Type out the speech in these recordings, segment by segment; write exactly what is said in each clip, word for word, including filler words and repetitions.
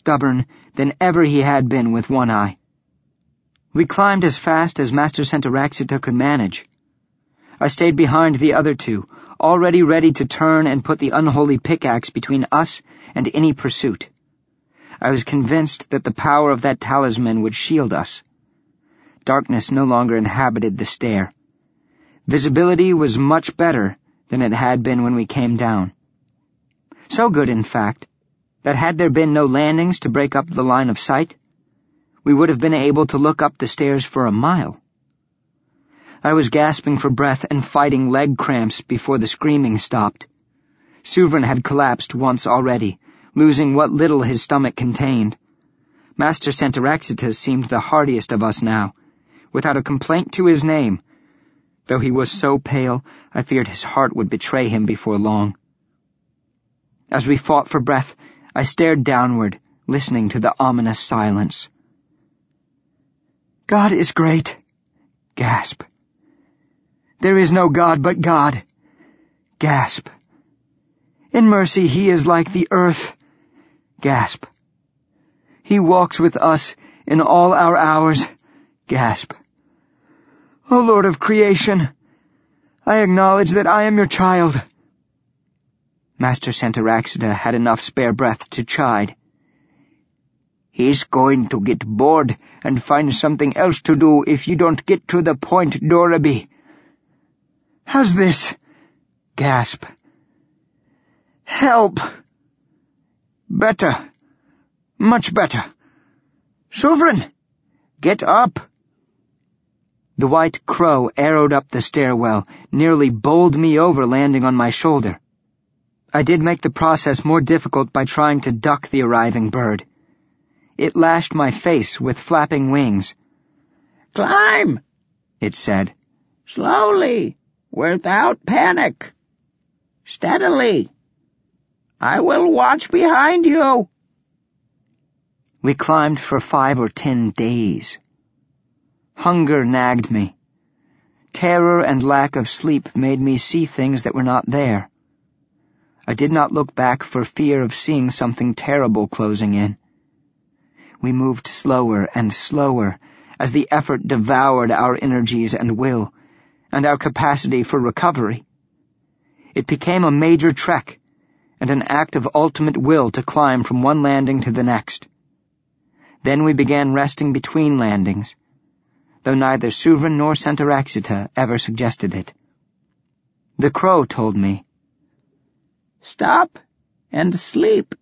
stubborn than ever he had been with One Eye. We climbed as fast as Master Centauraxita could manage. I stayed behind the other two, already ready to turn and put the unholy pickaxe between us and any pursuit. I was convinced that the power of that talisman would shield us. Darkness no longer inhabited the stair. Visibility was much better than it had been when we came down. So good, in fact, that had there been no landings to break up the line of sight, we would have been able to look up the stairs for a mile. I was gasping for breath and fighting leg cramps before the screaming stopped. Sovereign had collapsed once already, losing what little his stomach contained. Master Centauraxita seemed the hardiest of us now, without a complaint to his name. Though he was so pale, I feared his heart would betray him before long. As we fought for breath, I stared downward, listening to the ominous silence. God is great. Gasp. There is no God but God. Gasp. In mercy he is like the earth. Gasp. He walks with us in all our hours. Gasp. O Lord of creation, I acknowledge that I am your child. Master Centauraxita had enough spare breath to chide. He's going to get bored and find something else to do if you don't get to the point, Doraby. How's this? Gasp. Help. Better. Much better. Sovereign, get up. The white crow arrowed up the stairwell, nearly bowled me over, landing on my shoulder. I did make the process more difficult by trying to duck the arriving bird. It lashed my face with flapping wings. Climb, it said. Slowly, without panic. Steadily. I will watch behind you. We climbed for five or ten days. Hunger nagged me. Terror and lack of sleep made me see things that were not there. I did not look back for fear of seeing something terrible closing in. We moved slower and slower as the effort devoured our energies and will, and our capacity for recovery. It became a major trek, and an act of ultimate will to climb from one landing to the next. Then we began resting between landings, though neither Sovereign nor Centauraxita ever suggested it. The crow told me, Stop and sleep.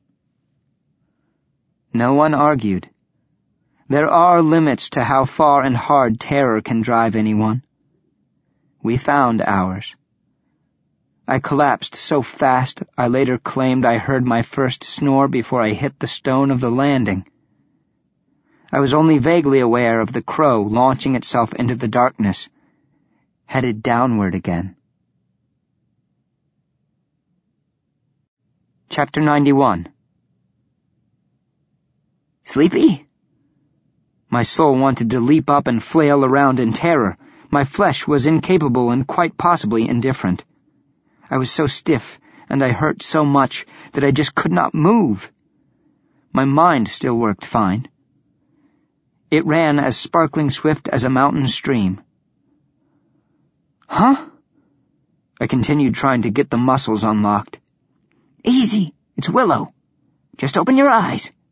No one argued. There are limits to how far and hard terror can drive anyone. We found ours. I collapsed so fast I later claimed I heard my first snore before I hit the stone of the landing. I was only vaguely aware of the crow launching itself into the darkness, headed downward again. Chapter ninety-one. Sleepy? My soul wanted to leap up and flail around in terror. My flesh was incapable and quite possibly indifferent. I was so stiff and I hurt so much that I just could not move. My mind still worked fine. It ran as sparkling swift as a mountain stream. Huh? I continued trying to get the muscles unlocked. Easy, it's Willow. Just open your eyes.